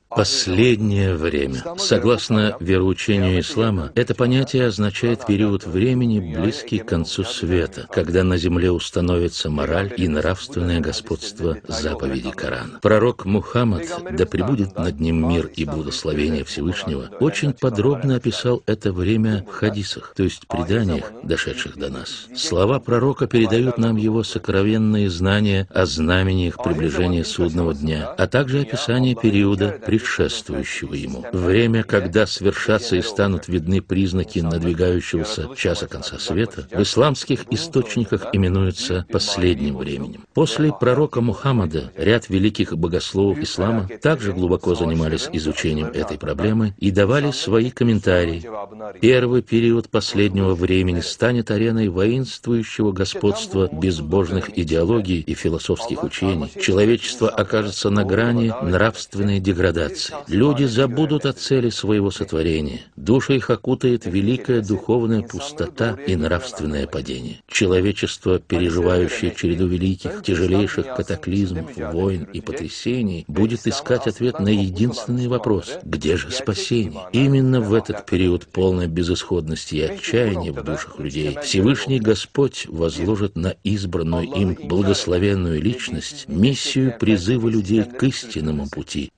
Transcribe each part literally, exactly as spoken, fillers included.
Последнее время. Согласно вероучению ислама, это понятие означает период времени, близкий к концу света, когда на земле установится мораль и нравственное господство заповедей Корана. Пророк Мухаммад, да пребудет над ним мир и благословение Всевышнего, очень подробно описал это время в хадисах, то есть преданиях, дошедших до нас. Слова пророка передают нам его сокровенные знания о знамениях приближения судного дня, а также описание периода, предшествующего ему. Время, когда свершатся и станут видны признаки надвигающегося часа конца света, в исламских источниках именуется последним временем. После пророка Мухаммада ряд великих богословов ислама также глубоко занимались изучением этой проблемы и давали свои комментарии. Первый период последнего времени станет ареной воинствующего господства безбожных идеологий и философских учений. Человечество окажется на грани нравственной деградации. Люди забудут о цели своего сотворения. Души их окутает великая духовная пустота и нравственное падение. Человечество, переживающее череду великих, тяжелейших катаклизмов, войн и потрясений, будет искать ответ на единственный вопрос: где же спасение? Именно в этот период полной безысходности и отчаяния в душах людей Всевышний Господь возложит на избранную им благословенную личность миссию призыва людей к истинному пути.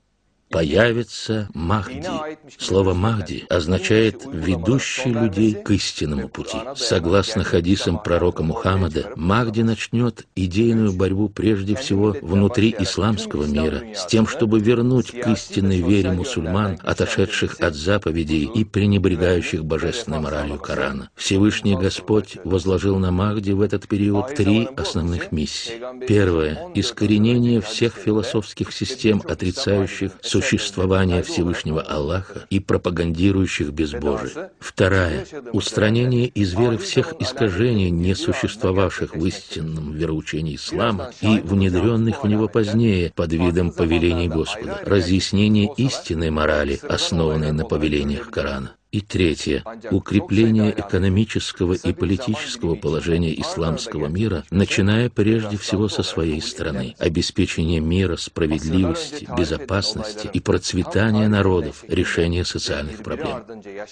Появится Махди. Слово «Махди» означает «ведущий людей к истинному пути». Согласно хадисам пророка Мухаммада, Махди начнет идейную борьбу прежде всего внутри исламского мира, с тем, чтобы вернуть к истинной вере мусульман, отошедших от заповедей и пренебрегающих божественной моралью Корана. Всевышний Господь возложил на Махди в этот период три основных миссии. Первое – искоренение всех философских систем, отрицающих существование Всевышнего Аллаха и пропагандирующих безбожие. Вторая – устранение из веры всех искажений, не существовавших в истинном вероучении ислама и внедренных в него позднее под видом повелений Господа. Разъяснение истинной морали, основанной на повелениях Корана. И третье – укрепление экономического и политического положения исламского мира, начиная прежде всего со своей страны. Обеспечение мира, справедливости, безопасности и процветания народов, решение социальных проблем.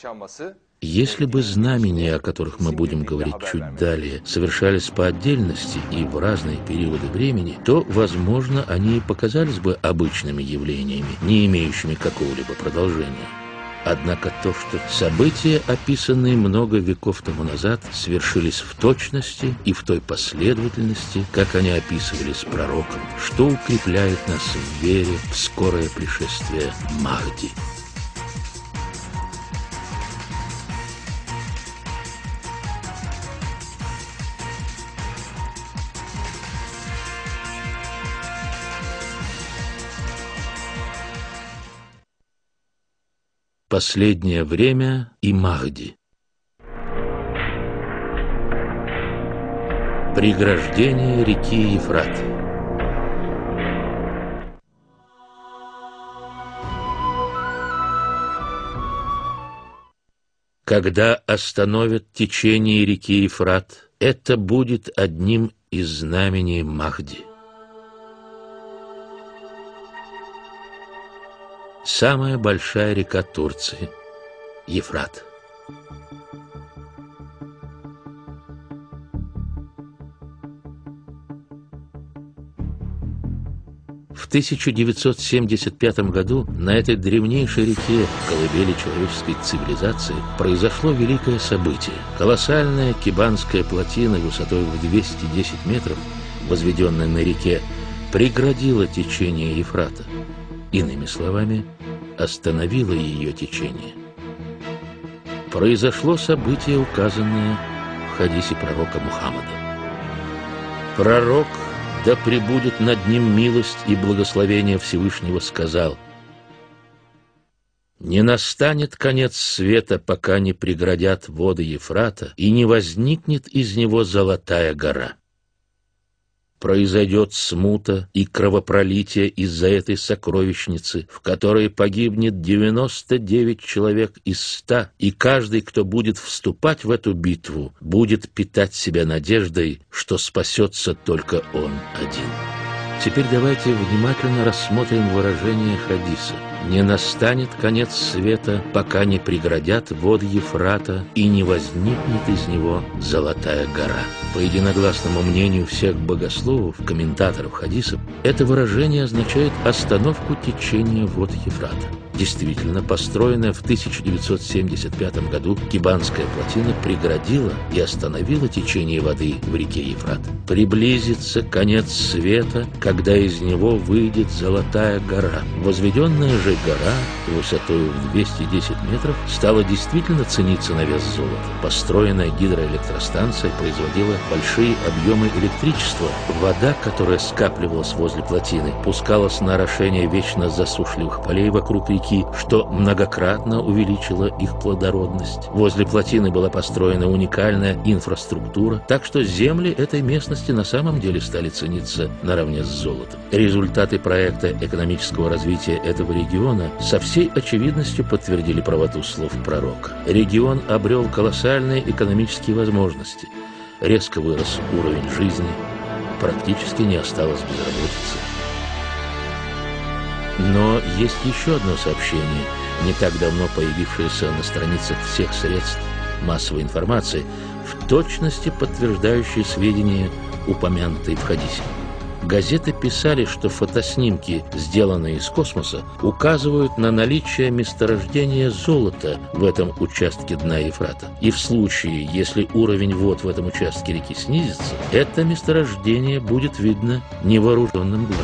Если бы знамения, о которых мы будем говорить чуть далее, совершались по отдельности и в разные периоды времени, то, возможно, они и показались бы обычными явлениями, не имеющими какого-либо продолжения. Однако то, что события, описанные много веков тому назад, свершились в точности и в той последовательности, как они описывались пророком, что укрепляет нас в вере в скорое пришествие Махди. Последнее время и Махди. Преграждение реки Ефрат. Когда остановят течение реки Ефрат, это будет одним из знамений Махди. Самая большая река Турции – Ефрат. В тысяча девятьсот семьдесят пятом году на этой древнейшей реке, колыбели человеческой цивилизации, произошло великое событие. Колоссальная Кибанская плотина высотой в двести десять метров, возведенная на реке, преградила течение Ефрата. Иными словами, остановило ее течение. Произошло событие, указанное в хадисе пророка Мухаммада. Пророк, да пребудет над ним милость и благословение Всевышнего, сказал: «Не настанет конец света, пока не преградят воды Ефрата, и не возникнет из него золотая гора. Произойдет смута и кровопролитие из-за этой сокровищницы, в которой погибнет девяносто девять человек из ста, и каждый, кто будет вступать в эту битву, будет питать себя надеждой, что спасется только он один». Теперь давайте внимательно рассмотрим выражение хадиса. Не настанет конец света, пока не преградят вод Ефрата и не возникнет из него золотая гора. По единогласному мнению всех богословов, комментаторов хадисов, это выражение означает остановку течения вод Ефрата. Действительно, построенная в тысяча девятьсот семьдесят пятом году Кибанская плотина преградила и остановила течение воды в реке Ефрат. Приблизится конец света, когда из него выйдет золотая гора. Возведенная же гора высотой в двести десять метров стала действительно цениться на вес золота. Построенная гидроэлектростанция производила большие объемы электричества. Вода, которая скапливалась возле плотины, пускалась на орошение вечно засушливых полей вокруг реки, что многократно увеличило их плодородность. Возле плотины была построена уникальная инфраструктура, так что земли этой местности на самом деле стали цениться наравне с золотом. Результаты проекта экономического развития этого региона со всей очевидностью подтвердили правоту слов пророка. Регион обрел колоссальные экономические возможности. Резко вырос уровень жизни, практически не осталось безработицы. Но есть еще одно сообщение, не так давно появившееся на страницах всех средств массовой информации, в точности подтверждающее сведения, упомянутые в хадисе. Газеты писали, что фотоснимки, сделанные из космоса, указывают на наличие месторождения золота в этом участке дна Ефрата. И в случае, если уровень вод в этом участке реки снизится, это месторождение будет видно невооруженным глазом.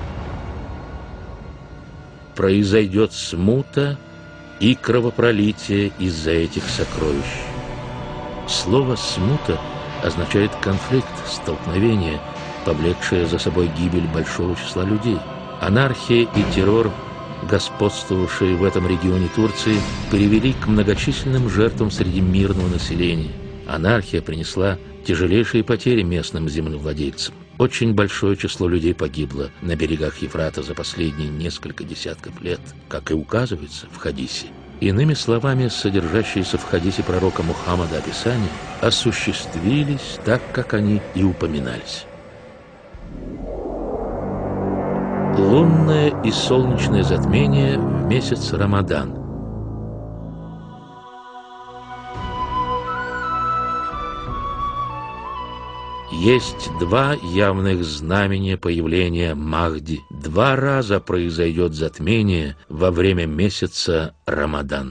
Произойдет смута и кровопролитие из-за этих сокровищ. Слово «смута» означает конфликт, столкновение, повлекшее за собой гибель большого числа людей. Анархия и террор, господствовавшие в этом регионе Турции, привели к многочисленным жертвам среди мирного населения. Анархия принесла тяжелейшие потери местным землевладельцам. Очень большое число людей погибло на берегах Ефрата за последние несколько десятков лет, как и указывается в хадисе. Иными словами, содержащиеся в хадисе пророка Мухаммада описания осуществились так, как они и упоминались. Лунное и солнечное затмение в месяц Рамадан. Есть два явных знамения появления Махди. Два раза произойдет затмение во время месяца Рамадан.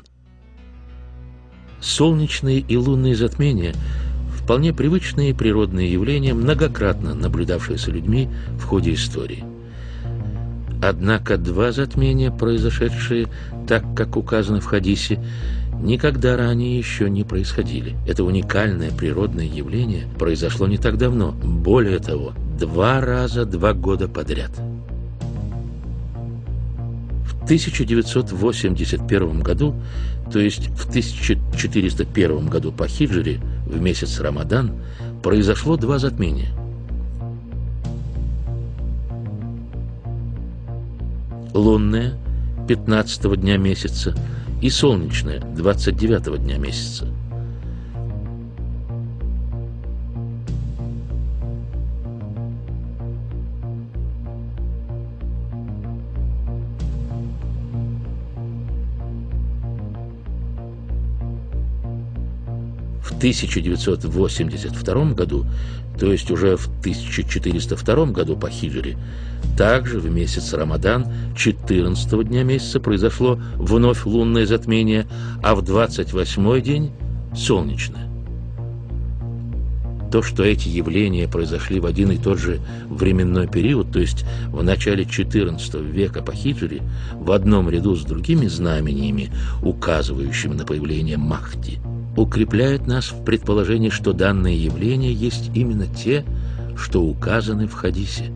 Солнечные и лунные затмения – вполне привычные природные явления, многократно наблюдавшиеся людьми в ходе истории. Однако два затмения, произошедшие так, как указано в хадисе, никогда ранее еще не происходили. Это уникальное природное явление произошло не так давно. Более того, два раза два года подряд. В тысяча девятьсот восемьдесят первом году, то есть в тысяча четыреста первом году по хиджре, в месяц Рамадан, произошло два затмения. Лунное – пятнадцатого дня месяца, и солнечное – двадцать девятого дня месяца. В тысяча девятьсот восемьдесят втором году, то есть уже в тысяча четыреста втором году по хиджре, также в месяц Рамадан, четырнадцатого дня месяца, произошло вновь лунное затмение, а в двадцать восьмой день – солнечное. То, что эти явления произошли в один и тот же временной период, то есть в начале четырнадцатого века по хиджре, в одном ряду с другими знамениями, указывающими на появление Махди, укрепляет нас в предположении, что данные явления есть именно те, что указаны в хадисе.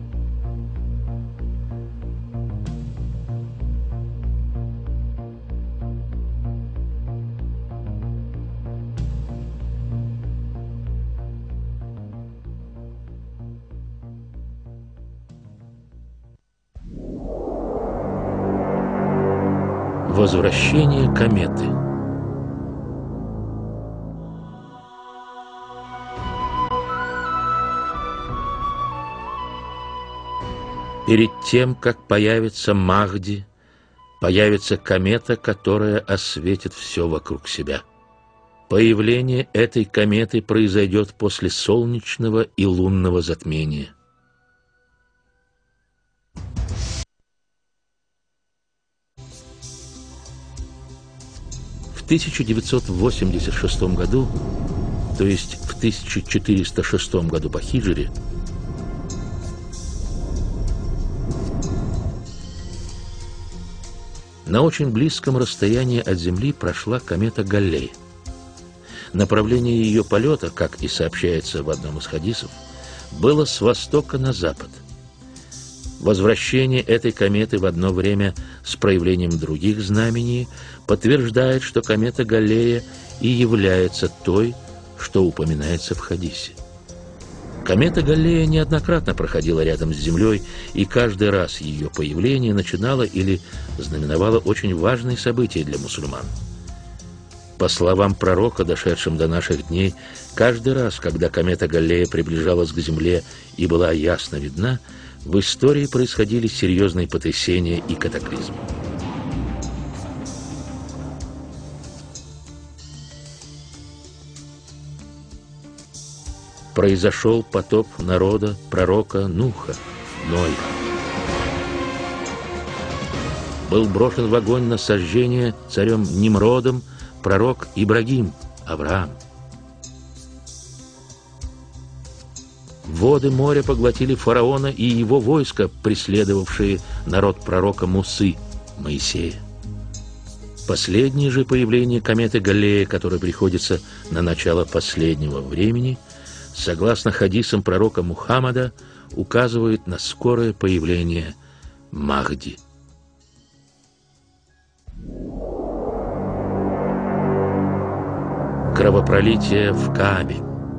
Возвращение кометы. Перед тем, как появится Махди, появится комета, которая осветит все вокруг себя. Появление этой кометы произойдет после солнечного и лунного затмения. В тысяча девятьсот восемьдесят шестом году, то есть в тысяча четыреста шестом году по хиджре, на очень близком расстоянии от Земли прошла комета Галлея. Направление ее полета, как и сообщается в одном из хадисов, было с востока на запад. Возвращение этой кометы в одно время с проявлением других знамений подтверждает, что комета Галлея и является той, что упоминается в хадисе. Комета Галлея неоднократно проходила рядом с Землей, и каждый раз ее появление начинало или знаменовало очень важные события для мусульман. По словам пророка, дошедшим до наших дней, каждый раз, когда комета Галлея приближалась к Земле и была ясно видна, в истории происходили серьезные потрясения и катаклизмы. Произошел потоп народа пророка Нуха, Ной. Был брошен в огонь на сожжение царем Нимродом пророк Ибрагим, Авраам. Воды моря поглотили фараона и его войско, преследовавшие народ пророка Мусы, Моисея. Последнее же появление кометы Галлея, которое приходится на начало последнего времени, согласно хадисам пророка Мухаммада, указывает на скорое появление Махди. Кровопролитие в Каабе.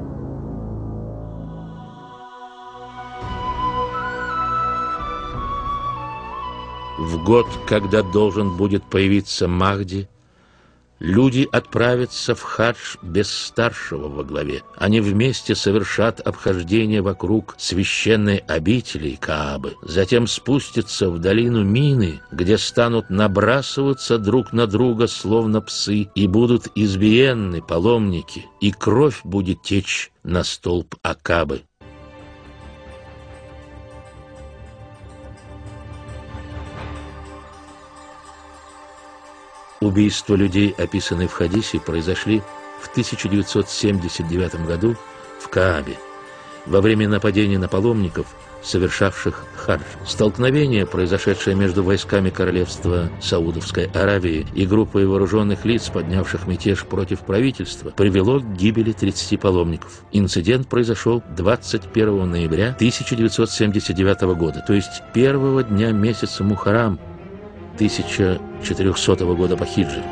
В год, когда должен будет появиться Махди, люди отправятся в хадж без старшего во главе. Они вместе совершат обхождение вокруг священной обители Каабы, затем спустятся в долину Мины, где станут набрасываться друг на друга, словно псы, и будут избиенны паломники, и кровь будет течь на столб Акабы. Убийства людей, описанные в хадисе, произошли в тысяча девятьсот семьдесят девятом году в Каабе, во время нападения на паломников, совершавших хадж. Столкновение, произошедшее между войсками королевства Саудовской Аравии и группой вооруженных лиц, поднявших мятеж против правительства, привело к гибели тридцати паломников. Инцидент произошел двадцать первого ноября тысяча девятьсот семьдесят девятого года, то есть первого дня месяца Мухаррам тысяча четырехсотого года по хиджре.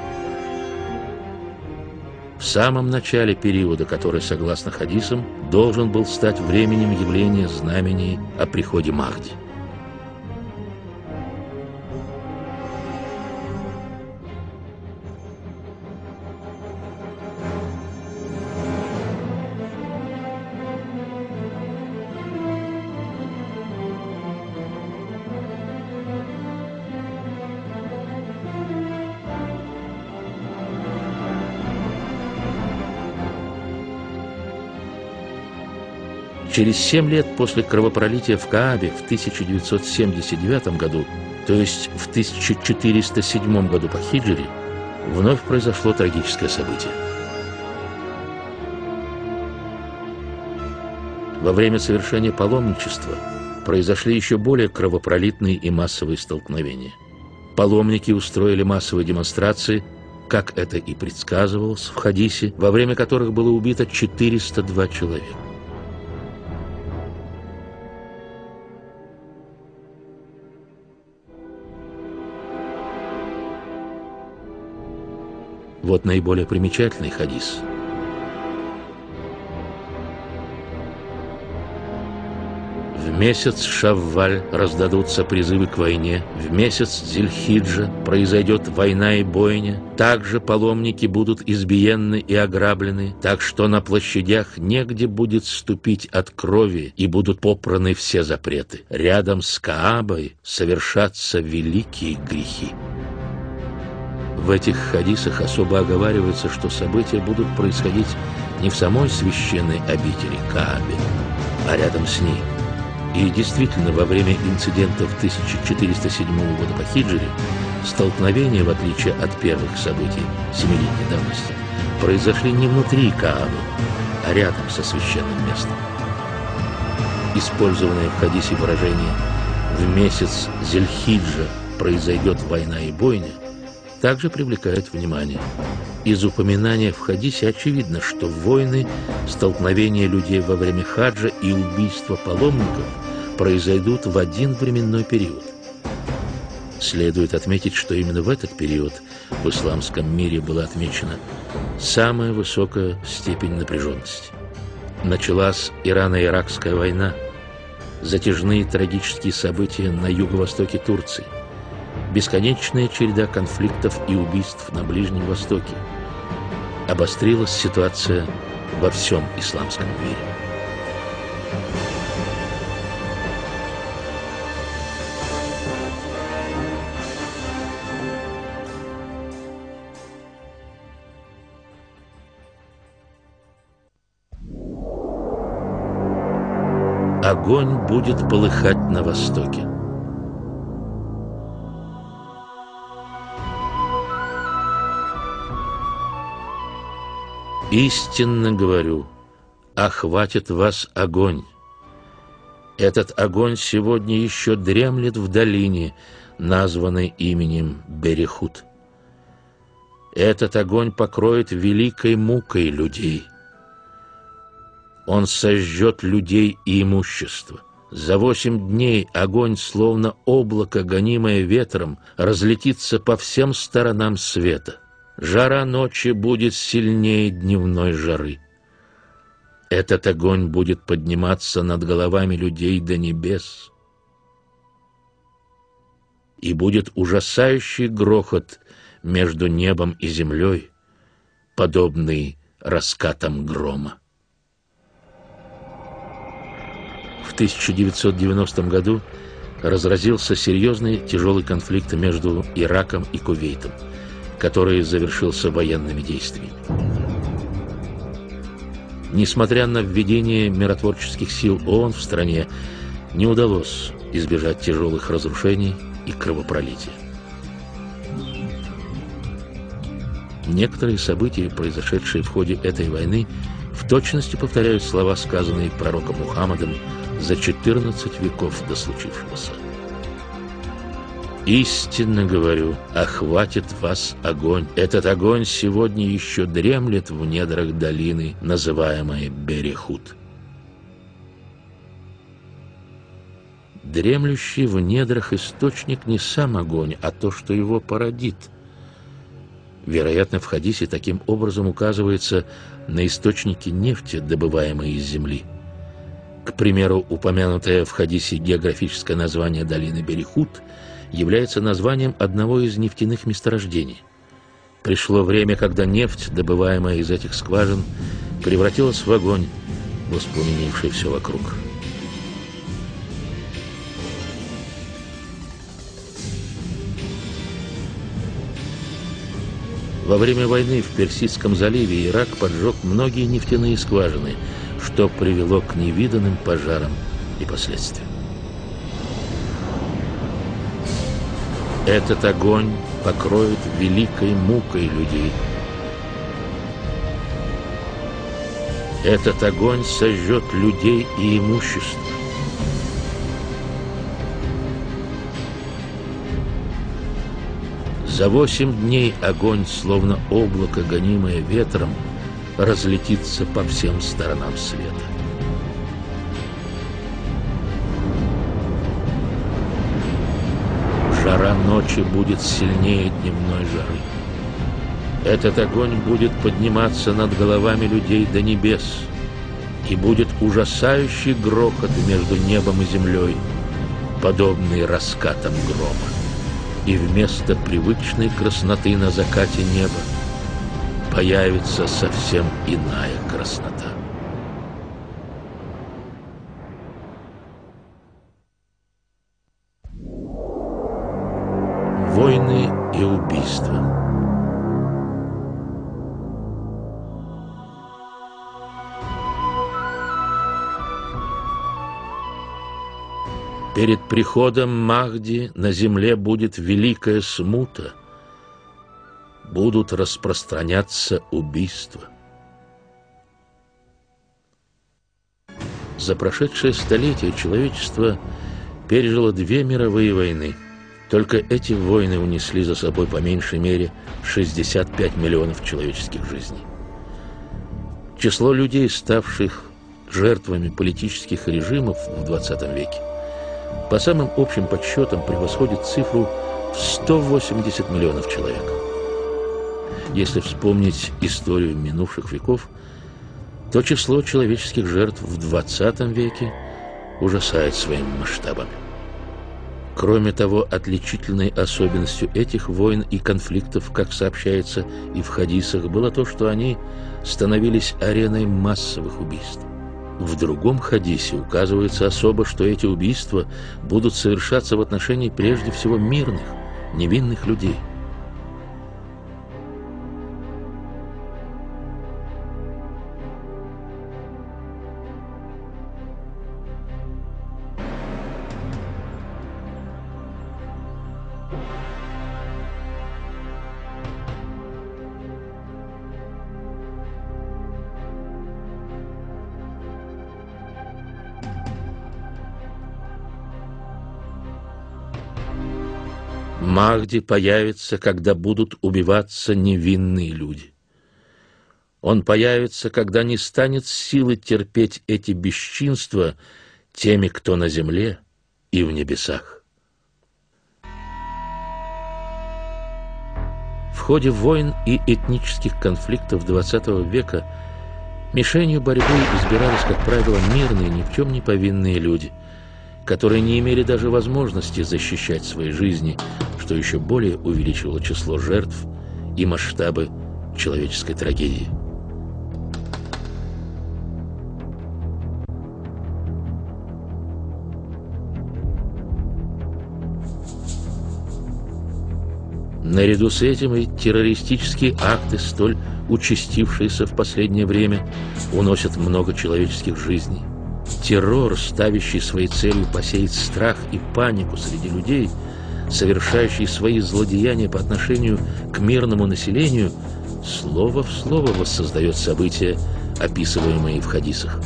В самом начале периода, который, согласно хадисам, должен был стать временем явления знамений о приходе Махди. Через семь лет после кровопролития в Каабе в тысяча девятьсот семьдесят девятом году, то есть в тысяча четыреста седьмом году по хиджре, вновь произошло трагическое событие. Во время совершения паломничества произошли еще более кровопролитные и массовые столкновения. Паломники устроили массовые демонстрации, как это и предсказывалось в хадисе, во время которых было убито четыреста два человека. Вот наиболее примечательный хадис. В месяц Шавваль раздадутся призывы к войне, в месяц Зильхиджа произойдет война и бойня, также паломники будут избиенны и ограблены, так что на площадях негде будет ступить от крови, и будут попраны все запреты. Рядом с Каабой совершатся великие грехи. В этих хадисах особо оговаривается, что события будут происходить не в самой священной обители Каабе, а рядом с ней. И действительно, во время инцидентов тысяча четыреста седьмого года по хиджре столкновения, в отличие от первых событий семилетней давности, произошли не внутри Каабы, а рядом со священным местом. Использованное в хадисе выражение «в месяц Зельхиджа произойдет война и бойня» также привлекает внимание. Из упоминания в хадисе очевидно, что войны, столкновения людей во время хаджа и убийства паломников произойдут в один временной период. Следует отметить, что именно в этот период в исламском мире была отмечена самая высокая степень напряженности. Началась Ирано-Иракская война, затяжные трагические события на юго-востоке Турции, бесконечная череда конфликтов и убийств на Ближнем Востоке. Обострилась ситуация во всем исламском мире. Огонь будет полыхать на востоке. Истинно говорю, охватит вас огонь. Этот огонь сегодня еще дремлет в долине, названной именем Берехут. Этот огонь покроет великой мукой людей. Он сожжет людей и имущество. За восемь дней огонь, словно облако, гонимое ветром, разлетится по всем сторонам света. Жара ночи будет сильнее дневной жары. Этот огонь будет подниматься над головами людей до небес. И будет ужасающий грохот между небом и землей, подобный раскатам грома. В тысяча девятьсот девяностом году разразился серьезный тяжелый конфликт между Ираком и Кувейтом, который завершился военными действиями. Несмотря на введение миротворческих сил ООН в стране, не удалось избежать тяжелых разрушений и кровопролития. Некоторые события, произошедшие в ходе этой войны, в точности повторяют слова, сказанные пророком Мухаммадом за четырнадцать веков до случившегося. Истинно говорю, охватит вас огонь. Этот огонь сегодня еще дремлет в недрах долины, называемой Берехут. Дремлющий в недрах источник не сам огонь, а то, что его породит. Вероятно, в хадисе таким образом указывается на источники нефти, добываемые из земли. К примеру, упомянутое в хадисе географическое название долины Берехут является названием одного из нефтяных месторождений. Пришло время, когда нефть, добываемая из этих скважин, превратилась в огонь, воспламенивший все вокруг. Во время войны в Персидском заливе Ирак поджег многие нефтяные скважины, что привело к невиданным пожарам и последствиям. Этот огонь покроет великой мукой людей. Этот огонь сожжет людей и имущество. За восемь дней огонь, словно облако, гонимое ветром, разлетится по всем сторонам света. Жара ночи будет сильнее дневной жары. Этот огонь будет подниматься над головами людей до небес, и будет ужасающий грохот между небом и землей, подобный раскатам грома. И вместо привычной красноты на закате неба появится совсем иная краснота. Войны и убийства. Перед приходом Махди на земле будет великая смута, будут распространяться убийства. За прошедшее столетие человечество пережило две мировые войны. Только эти войны унесли за собой по меньшей мере шестьдесят пять миллионов человеческих жизней. Число людей, ставших жертвами политических режимов в двадцатом веке, по самым общим подсчетам превосходит цифру в сто восемьдесят миллионов человек. Если вспомнить историю минувших веков, то число человеческих жертв в двадцатом веке ужасает своими масштабами. Кроме того, отличительной особенностью этих войн и конфликтов, как сообщается и в хадисах, было то, что они становились ареной массовых убийств. В другом хадисе указывается особо, что эти убийства будут совершаться в отношении прежде всего мирных, невинных людей. Махди появится, когда будут убиваться невинные люди. Он появится, когда не станет силы терпеть эти бесчинства теми, кто на земле и в небесах. В ходе войн и этнических конфликтов двадцатого века мишенью борьбы избирались, как правило, мирные, ни в чем не повинные люди, которые не имели даже возможности защищать свои жизни, что еще более увеличивало число жертв и масштабы человеческой трагедии. Наряду с этим и террористические акты, столь участившиеся в последнее время, уносят много человеческих жизней. Террор, ставящий своей целью посеять страх и панику среди людей, совершающий свои злодеяния по отношению к мирному населению, слово в слово воссоздает события, описываемые в хадисах.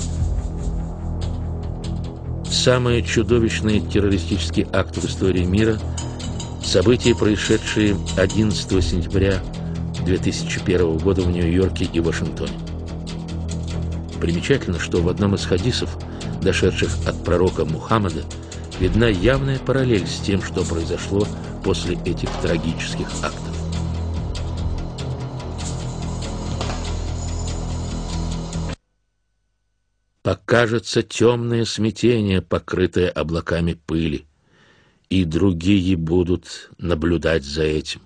Самые чудовищные террористические акты в истории мира – события, происшедшие одиннадцатого сентября две тысячи первого года в Нью-Йорке и Вашингтоне. Примечательно, что в одном из хадисов, дошедших от пророка Мухаммада, видна явная параллель с тем, что произошло после этих трагических актов. Покажется темное смятение, покрытое облаками пыли, и другие будут наблюдать за этим.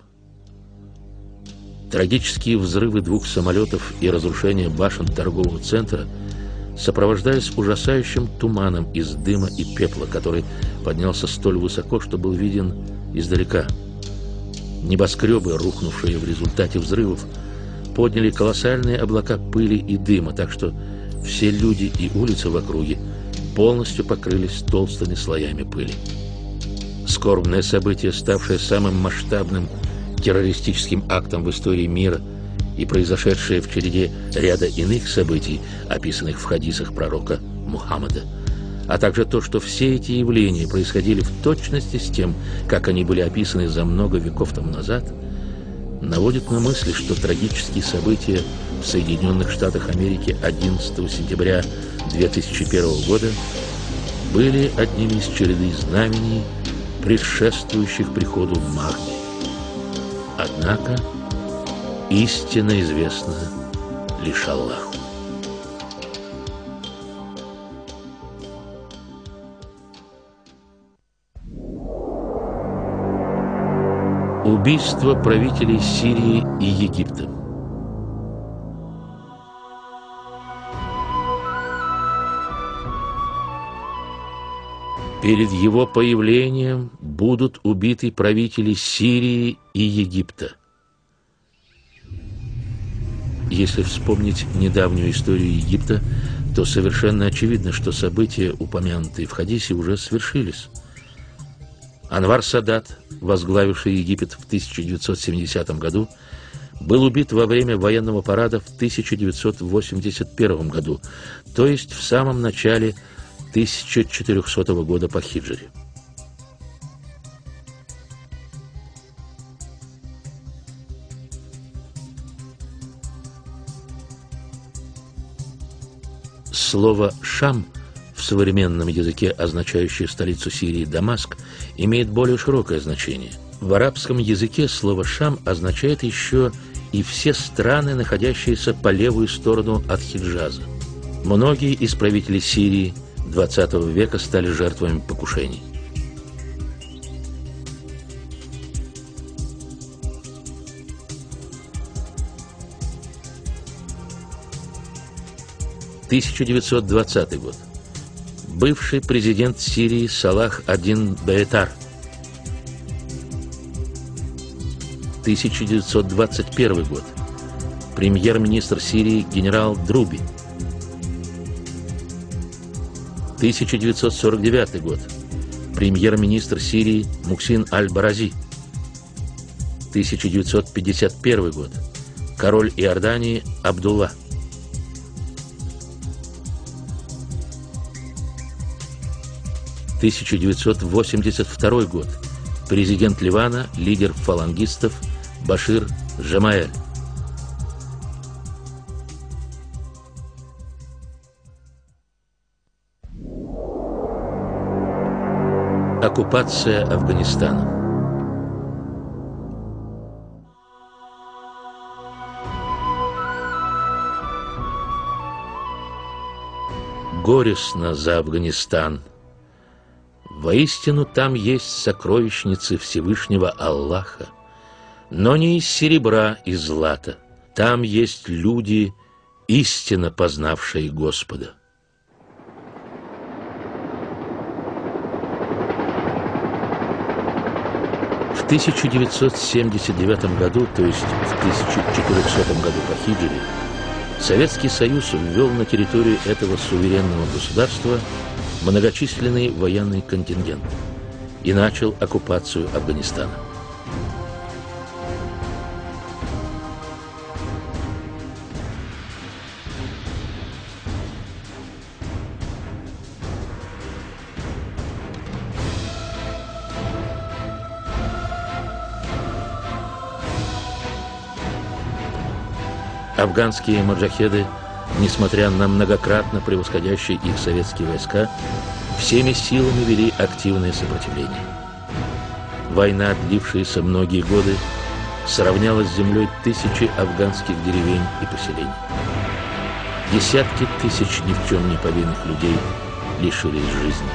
Трагические взрывы двух самолетов и разрушение башен торгового центра сопровождались ужасающим туманом из дыма и пепла, который поднялся столь высоко, что был виден издалека. Небоскребы, рухнувшие в результате взрывов, подняли колоссальные облака пыли и дыма, так что все люди и улицы в округе полностью покрылись толстыми слоями пыли. Скорбное событие, ставшее самым масштабным террористическим актом в истории мира и произошедшее в череде ряда иных событий, описанных в хадисах пророка Мухаммада, а также то, что все эти явления происходили в точности с тем, как они были описаны за много веков тому назад, наводит на мысль, что трагические события в Соединенных Штатах Америки одиннадцатого сентября две тысячи первого года были одними из череды знамений, предшествующих приходу Махди. Однако истина известна лишь Аллаху. Убийство правителей Сирии и Египта. Перед его появлением будут убиты правители Сирии и Египта. Если вспомнить недавнюю историю Египта, то совершенно очевидно, что события, упомянутые в хадисе, уже свершились. Анвар Садат, возглавивший Египет в тысяча девятьсот семидесятом году, был убит во время военного парада в тысяча девятьсот восемьдесят первом году, то есть в самом начале тысяча четырехсотого года по хиджре. Слово «Шам» в современном языке, означающее столицу Сирии Дамаск, имеет более широкое значение. В арабском языке слово «Шам» означает еще и все страны, находящиеся по левую сторону от Хиджаза. Многие из правителей Сирии двадцатого века стали жертвами покушений. тысяча девятьсот двадцатый год. Бывший президент Сирии Салах ад-Дин Бейтар. тысяча девятьсот двадцать первый год. Премьер-министр Сирии генерал Друби. тысяча девятьсот сорок девятый год. Премьер-министр Сирии Мухсин аль-Барази. тысяча девятьсот пятьдесят первый год. Король Иордании Абдулла. тысяча девятьсот восемьдесят второй год. Президент Ливана, лидер фалангистов Башир Жамаэль. Оккупация Афганистана. Горестно за Афганистан. Воистину, там есть сокровищницы Всевышнего Аллаха, но не из серебра и злата. Там есть люди, истинно познавшие Господа. В тысяча девятьсот семьдесят девятом году, то есть в тысяча четырехсотом году по хиджре, Советский Союз ввел на территорию этого суверенного государства многочисленный военный контингент и начал оккупацию Афганистана. Афганские маджахеды, несмотря на многократно превосходящие их советские войска, всеми силами вели активное сопротивление. Война, длившаяся многие годы, сравняла с землей тысячи афганских деревень и поселений. Десятки тысяч ни в чем не повинных людей лишились жизни.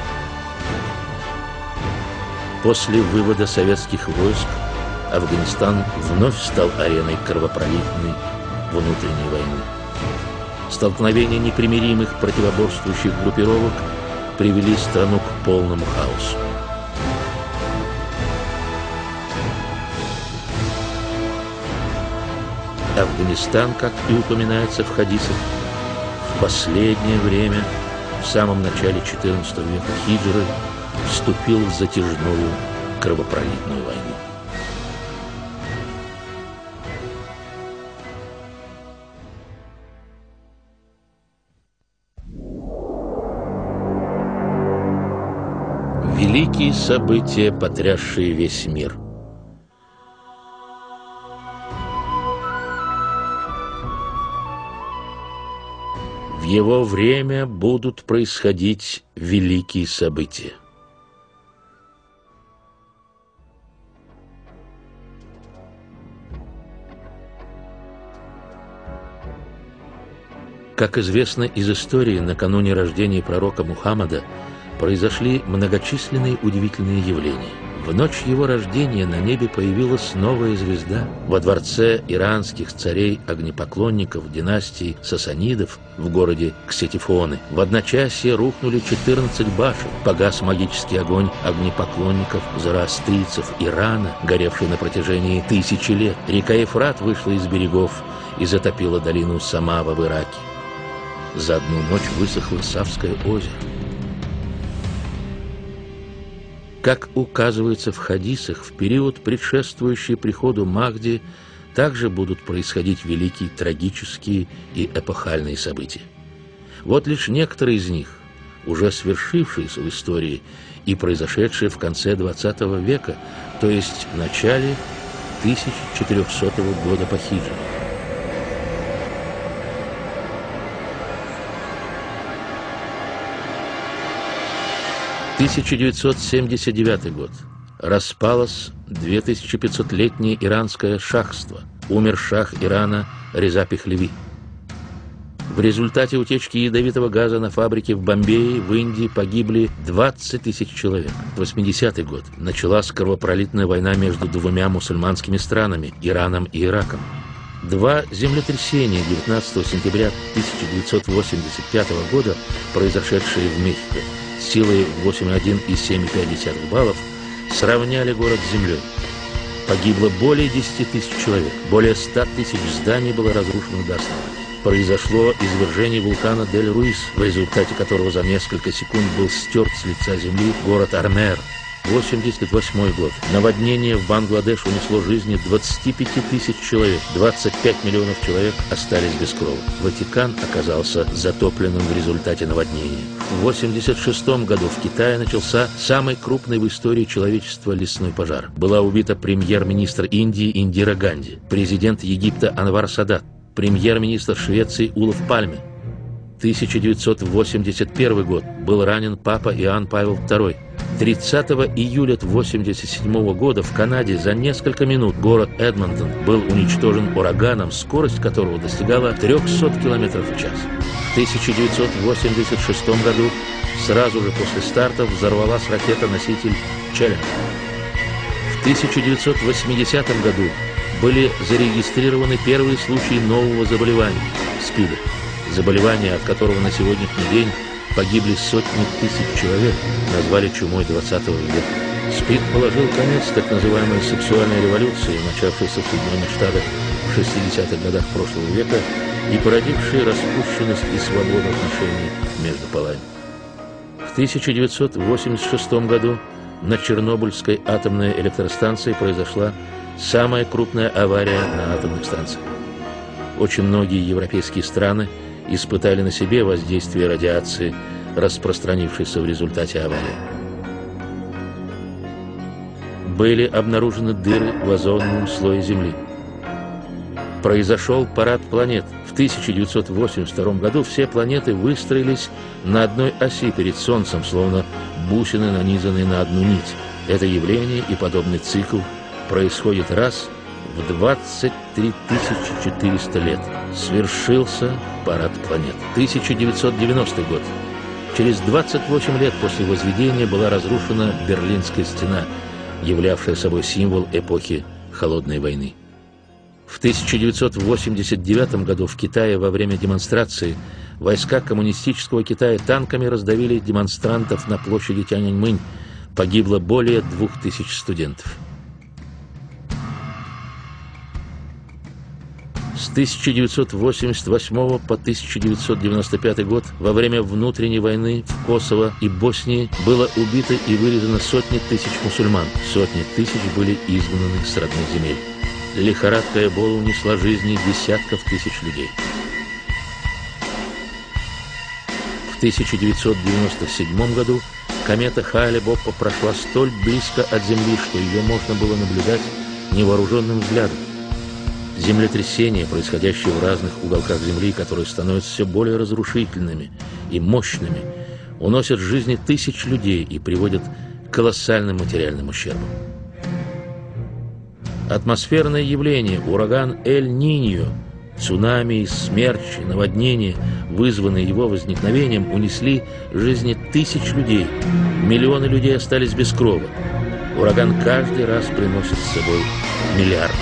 После вывода советских войск Афганистан вновь стал ареной кровопролитной внутренней войны. Столкновения непримиримых противоборствующих группировок привели страну к полному хаосу. Афганистан, как и упоминается в хадисах, в последнее время, в самом начале четырнадцатого века хиджры, вступил в затяжную кровопролитную войну. Великие события, потрясшие весь мир. В его время будут происходить великие события. Как известно из истории, накануне рождения пророка Мухаммада произошли многочисленные удивительные явления. В ночь его рождения на небе появилась новая звезда. Во дворце иранских царей-огнепоклонников династии Сасанидов в городе Ксетифоны в одночасье рухнули четырнадцать башен. Погас магический огонь огнепоклонников зороастрийцев Ирана, горевший на протяжении тысячи лет. Река Ефрат вышла из берегов и затопила долину Самава в Ираке. За одну ночь высохло Савское озеро. Как указывается в хадисах, в период, предшествующий приходу Махди, также будут происходить великие трагические и эпохальные события. Вот лишь некоторые из них, уже свершившиеся в истории и произошедшие в конце двадцатого века, то есть в начале тысяча четырехсотого года по хиджре. тысяча девятьсот семьдесят девятый год. Распалось двухтысячепятисотлетнее иранское шахство. Умер шах Ирана Реза Пехлеви. В результате утечки ядовитого газа на фабрике в Бомбее, в Индии, погибли двадцать тысяч человек. восьмидесятый год. Началась кровопролитная война между двумя мусульманскими странами – Ираном и Ираком. Два землетрясения девятнадцатого сентября тысяча девятьсот восемьдесят пятого года, произошедшие в Мехико, силой восемь целых одна и семь десятых баллов, сравняли город с землей. Погибло более десяти тысяч человек, более ста тысяч зданий было разрушено до основания. Произошло извержение вулкана Дель-Руис, в результате которого за несколько секунд был стерт с лица земли город Армер. восемьдесят восьмой год. Наводнение в Бангладеш унесло жизни двадцати пяти тысяч человек. двадцать пять миллионов человек остались без крова. Ватикан оказался затопленным в результате наводнения. В восемьдесят шестом году в Китае начался самый крупный в истории человечества лесной пожар. Была убита премьер-министр Индии Индира Ганди, президент Египта Анвар Садат, премьер-министр Швеции Улов Пальме. тысяча девятьсот восемьдесят первый год. Был ранен папа Иоанн Павел второй. тридцатого июля восемьдесят седьмого года в Канаде за несколько минут город Эдмонтон был уничтожен ураганом, скорость которого достигала трёхсот километров в час. В тысяча девятьсот восемьдесят шестом году, сразу же после старта, взорвалась ракета-носитель «Челленджер». В тысяча девятьсот восьмидесятом году были зарегистрированы первые случаи нового заболевания – СПИДа. Заболевание, от которого на сегодняшний день погибли сотни тысяч человек, назвали чумой двадцатого века. СПИД положил конец так называемой сексуальной революции, начавшейся в Соединенных Штатах в шестидесятых годах прошлого века и породившей распущенность и свободу отношений между полами. В тысяча девятьсот восемьдесят шестом году на Чернобыльской атомной электростанции произошла самая крупная авария на атомных станциях. Очень многие европейские страны испытали на себе воздействие радиации, распространившейся в результате аварии. Были обнаружены дыры в озоновом слое Земли. Произошел парад планет. В тысяча девятьсот восемьдесят втором году все планеты выстроились на одной оси перед Солнцем, словно бусины, нанизанные на одну нить. Это явление и подобный цикл происходит раз в двадцать три тысячи четыреста лет. Свершился парад планет. тысяча девятьсот девяностый год. Через двадцать восемь лет после возведения была разрушена Берлинская стена, являвшая собой символ эпохи Холодной войны. В тысяча девятьсот восемьдесят девятом году в Китае во время демонстрации войска коммунистического Китая танками раздавили демонстрантов на площади Тяньаньмэнь. Погибло более двух тысяч студентов. С тысяча девятьсот восемьдесят восьмого по тысяча девятьсот девяносто пятый год во время внутренней войны в Косово и Боснии было убито и вырезано сотни тысяч мусульман. Сотни тысяч были изгнаны с родных земель. Лихорадка Эбола унесла жизни десятков тысяч людей. В тысяча девятьсот девяносто седьмом году комета Хаале-Боппа прошла столь близко от Земли, что ее можно было наблюдать невооруженным взглядом. Землетрясения, происходящие в разных уголках Земли, которые становятся все более разрушительными и мощными, уносят жизни тысяч людей и приводят к колоссальным материальным ущербам. Атмосферное явление, ураган Эль-Ниньо, цунами, смерчи, наводнения, вызванные его возникновением, унесли жизни тысяч людей. Миллионы людей остались без крова. Ураган каждый раз приносит с собой миллиарды.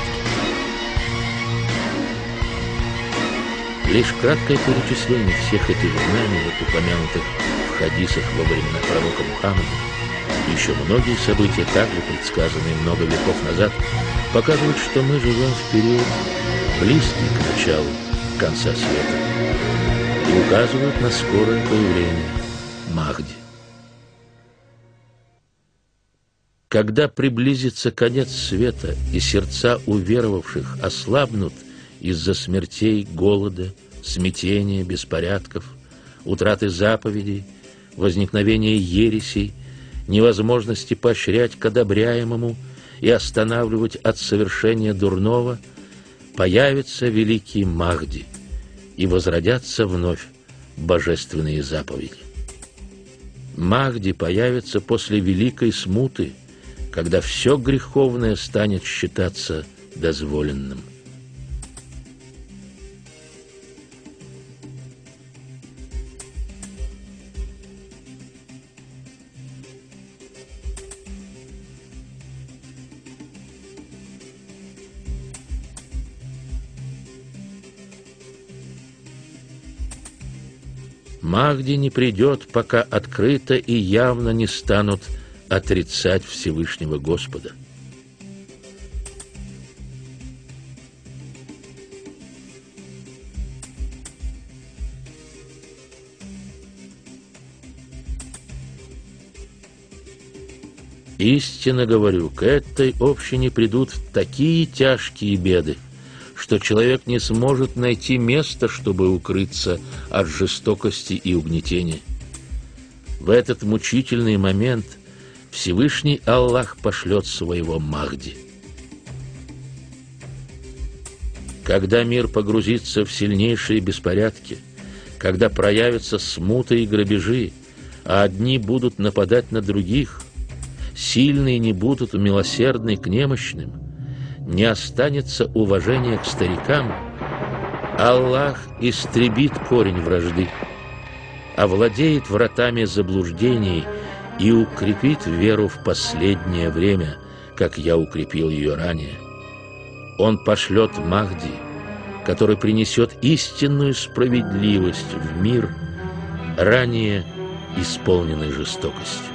Лишь краткое перечисление всех этих знаний, упомянутых в хадисах во времена пророка Мухаммада, и еще многие события, также предсказанные много веков назад, показывают, что мы живем в период, близкий к началу конца света, и указывают на скорое появление Махди. Когда приблизится конец света, и сердца уверовавших ослабнут из-за смертей, голода, смятения, беспорядков, утраты заповедей, возникновения ересей, невозможности поощрять к одобряемому и останавливать от совершения дурного, появится великий Махди, и возродятся вновь божественные заповеди. Махди появится после великой смуты, когда все греховное станет считаться дозволенным. Махди не придет, пока открыто и явно не станут отрицать Всевышнего Господа. Истинно говорю, к этой общине придут такие тяжкие беды, что человек не сможет найти место, чтобы укрыться от жестокости и угнетения. В этот мучительный момент Всевышний Аллах пошлет своего Махди. Когда мир погрузится в сильнейшие беспорядки, когда проявятся смуты и грабежи, а одни будут нападать на других, сильные не будут милосердны к немощным, не останется уважения к старикам, Аллах истребит корень вражды, овладеет вратами заблуждений и укрепит веру в последнее время, как я укрепил ее ранее. Он пошлет Махди, который принесет истинную справедливость в мир, ранее исполненный жестокостью.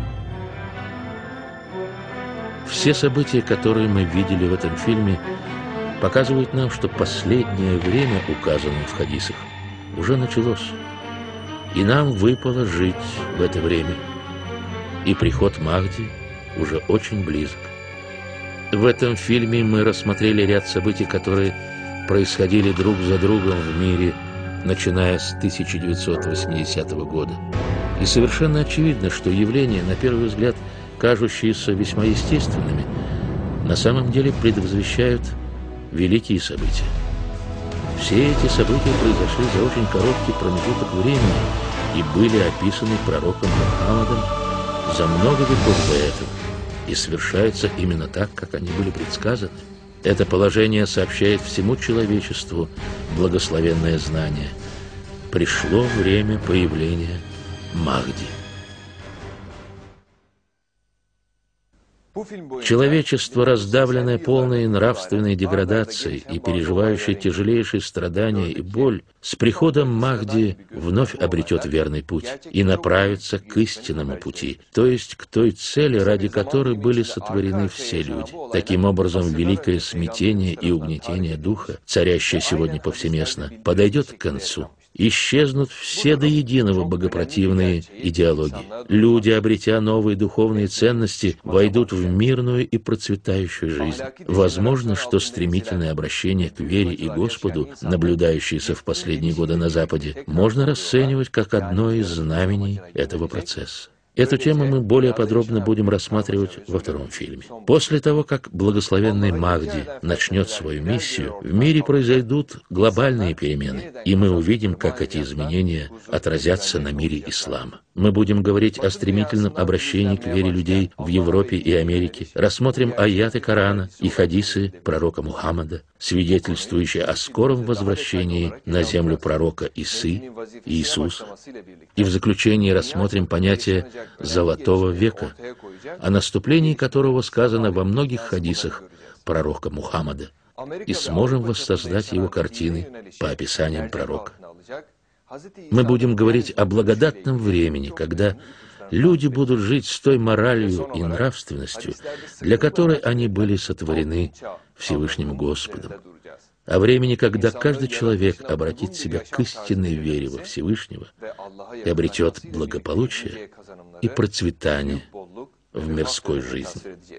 Все события, которые мы видели в этом фильме, показывают нам, что последнее время, указанное в хадисах, уже началось, и нам выпало жить в это время, и приход Махди уже очень близок. В этом фильме мы рассмотрели ряд событий, которые происходили друг за другом в мире, начиная с тысяча девятьсот восьмидесятого года. И совершенно очевидно, что явления, на первый взгляд, кажущиеся весьма естественными, на самом деле предвозвещают великие события. Все эти события произошли за очень короткий промежуток времени и были описаны пророком Мухаммадом за много веков до этого, и совершаются именно так, как они были предсказаны. Это положение сообщает всему человечеству благословенное знание. Пришло время появления Махди. Человечество, раздавленное полной нравственной деградацией и переживающее тяжелейшие страдания и боль, с приходом Махди вновь обретет верный путь и направится к истинному пути, то есть к той цели, ради которой были сотворены все люди. Таким образом, великое смятение и угнетение духа, царящее сегодня повсеместно, подойдет к концу. Исчезнут все до единого богопротивные идеологии. Люди, обретя новые духовные ценности, войдут в мирную и процветающую жизнь. Возможно, что стремительное обращение к вере и Господу, наблюдающееся в последние годы на Западе, можно расценивать как одно из знамений этого процесса. Эту тему мы более подробно будем рассматривать во втором фильме. После того, как благословенный Махди начнет свою миссию, в мире произойдут глобальные перемены, и мы увидим, как эти изменения отразятся на мире ислама. Мы будем говорить о стремительном обращении к вере людей в Европе и Америке, рассмотрим аяты Корана и хадисы пророка Мухаммада, свидетельствующие о скором возвращении на землю пророка Исы, Иисуса. И в заключении рассмотрим понятие «золотого века», о наступлении которого сказано во многих хадисах пророка Мухаммада, и сможем воссоздать его картины по описаниям пророка. Мы будем говорить о благодатном времени, когда люди будут жить с той моралью и нравственностью, для которой они были сотворены Всевышним Господом, о времени, когда каждый человек обратит себя к истинной вере во Всевышнего и обретет благополучие и процветание в мирской жизни.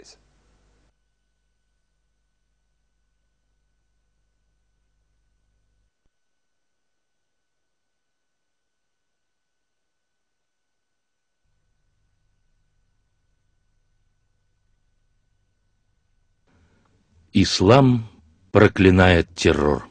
Ислам проклинает террор.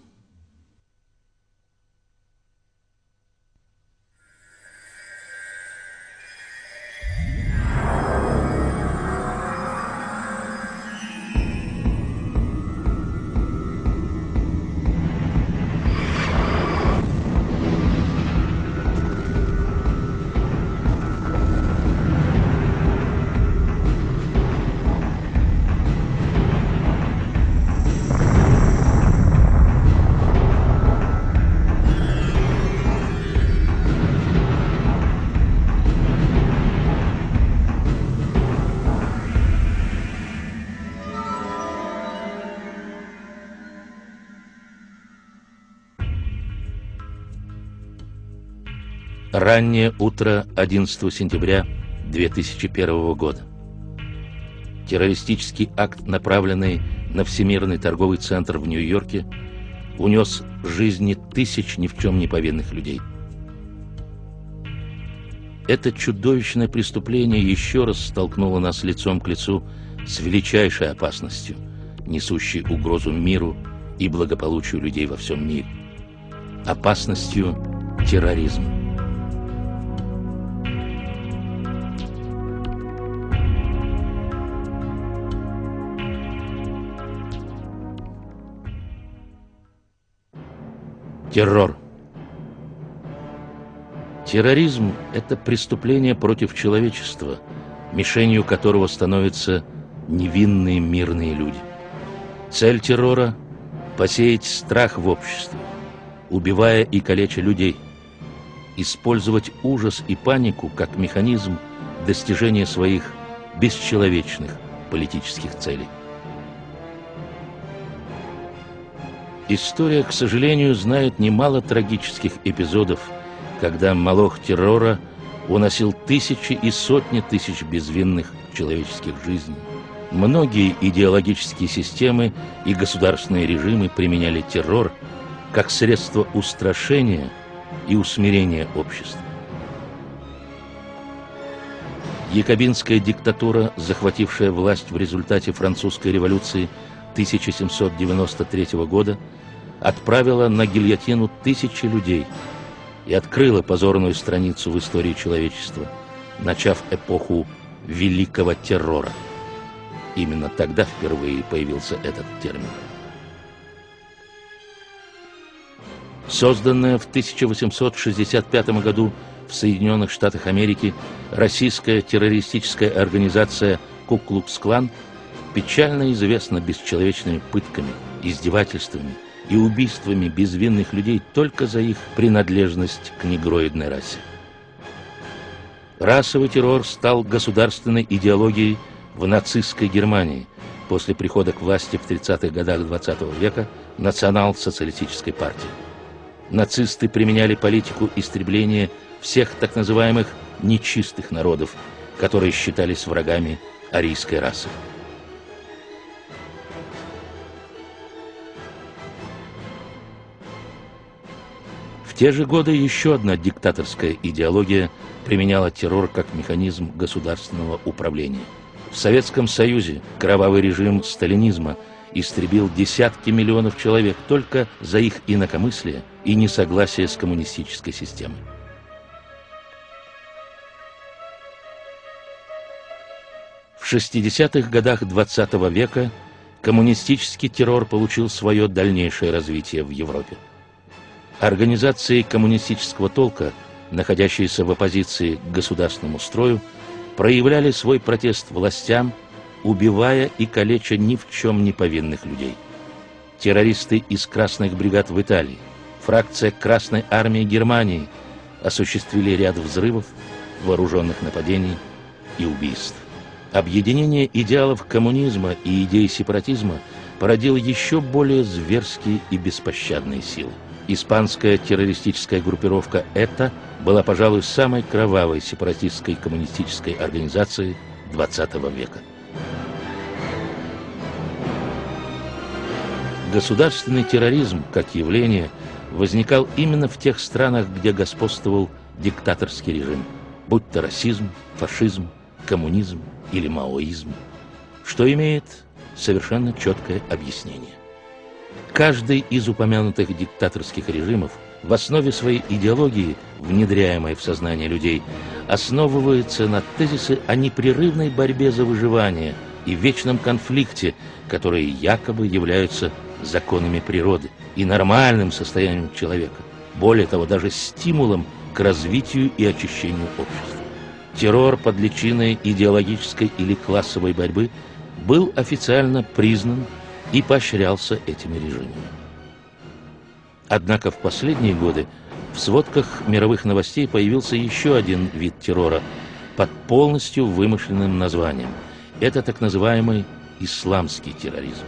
Раннее утро одиннадцатого сентября две тысячи первого года. Террористический акт, направленный на Всемирный торговый центр в Нью-Йорке, унес жизни тысяч ни в чем не повинных людей. Это чудовищное преступление еще раз столкнуло нас лицом к лицу с величайшей опасностью, несущей угрозу миру и благополучию людей во всем мире. Опасностью терроризма. Террор. Терроризм – это преступление против человечества, мишенью которого становятся невинные мирные люди. Цель террора – посеять страх в обществе, убивая и калеча людей, использовать ужас и панику как механизм достижения своих бесчеловечных политических целей. История, к сожалению, знает немало трагических эпизодов, когда молох террора уносил тысячи и сотни тысяч безвинных человеческих жизней. Многие идеологические системы и государственные режимы применяли террор как средство устрашения и усмирения общества. Якобинская диктатура, захватившая власть в результате французской революции тысяча семьсот девяносто третьего года, отправила на гильотину тысячи людей и открыла позорную страницу в истории человечества, начав эпоху Великого террора. Именно тогда впервые появился этот термин. Созданная в тысяча восемьсот шестьдесят пятом году в Соединенных Штатах Америки российская террористическая организация Ку-Клукс-Клан печально известна бесчеловечными пытками, издевательствами и убийствами безвинных людей только за их принадлежность к негроидной расе. Расовый террор стал государственной идеологией в нацистской Германии после прихода к власти в тридцатых годах двадцатого века национал-социалистической партии. Нацисты применяли политику истребления всех так называемых нечистых народов, которые считались врагами арийской расы. В те же годы еще одна диктаторская идеология применяла террор как механизм государственного управления. В Советском Союзе кровавый режим сталинизма истребил десятки миллионов человек только за их инакомыслие и несогласие с коммунистической системой. В шестидесятых годах двадцатого века коммунистический террор получил свое дальнейшее развитие в Европе. Организации коммунистического толка, находящиеся в оппозиции к государственному строю, проявляли свой протест властям, убивая и калеча ни в чем не повинных людей. Террористы из красных бригад в Италии, фракция Красной армии Германии осуществили ряд взрывов, вооруженных нападений и убийств. Объединение идеалов коммунизма и идей сепаратизма породило еще более зверские и беспощадные силы. Испанская террористическая группировка «Эта» была, пожалуй, самой кровавой сепаратистской коммунистической организацией двадцатого века. Государственный терроризм, как явление, возникал именно в тех странах, где господствовал диктаторский режим, будь то расизм, фашизм, коммунизм или маоизм, что имеет совершенно четкое объяснение. Каждый из упомянутых диктаторских режимов в основе своей идеологии, внедряемой в сознание людей, основывается на тезисе о непрерывной борьбе за выживание и вечном конфликте, которые якобы являются законами природы и нормальным состоянием человека. Более того, даже стимулом к развитию и очищению общества. Террор под личиной идеологической или классовой борьбы был официально признан и поощрялся этими режимами. Однако в последние годы в сводках мировых новостей появился еще один вид террора под полностью вымышленным названием. Это так называемый исламский терроризм.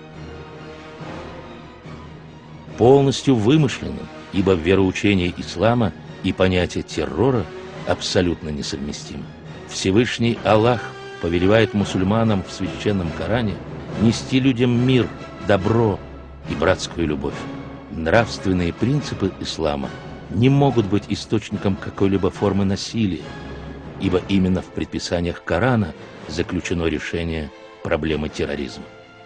Полностью вымышленным, ибо вероучение ислама и понятие террора абсолютно несовместимы. Всевышний Аллах повелевает мусульманам в священном Коране нести людям мир, добро и братскую любовь. Нравственные принципы ислама не могут быть источником какой-либо формы насилия, ибо именно в предписаниях Корана заключено решение проблемы терроризма.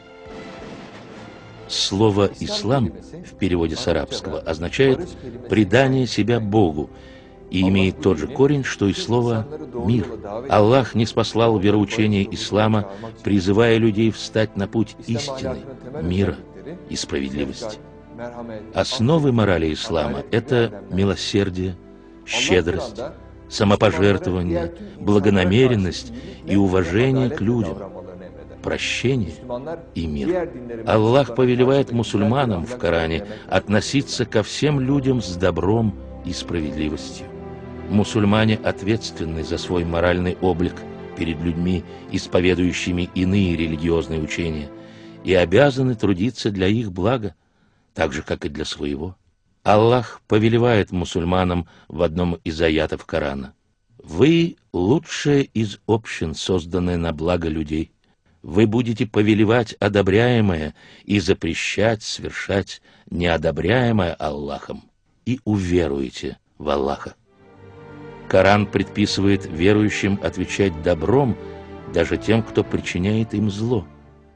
Слово «ислам» в переводе с арабского означает «предание себя Богу» и имеет тот же корень, что и слово «мир». Аллах ниспослал вероучение ислама, призывая людей встать на путь истины, мира и справедливости. Основы морали ислама – это милосердие, щедрость, самопожертвование, благонамеренность и уважение к людям, прощение и мир. Аллах повелевает мусульманам в Коране относиться ко всем людям с добром и справедливостью. Мусульмане ответственны за свой моральный облик перед людьми, исповедующими иные религиозные учения, и обязаны трудиться для их блага, так же, как и для своего. Аллах повелевает мусульманам в одном из аятов Корана: «Вы лучшие из общин, созданные на благо людей. Вы будете повелевать одобряемое и запрещать совершать неодобряемое Аллахом, и уверуете в Аллаха». Коран предписывает верующим отвечать добром даже тем, кто причиняет им зло.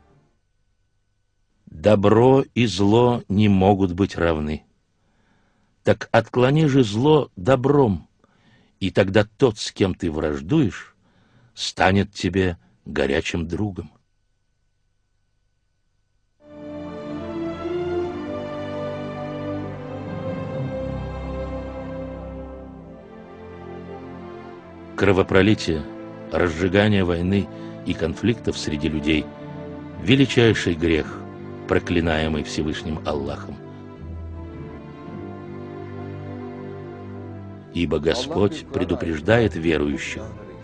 Добро и зло не могут быть равны. Так отклони же зло добром, и тогда тот, с кем ты враждуешь, станет тебе горячим другом. Кровопролитие, разжигание войны и конфликтов среди людей – величайший грех, проклинаемый Всевышним Аллахом. Ибо Господь предупреждает верующих: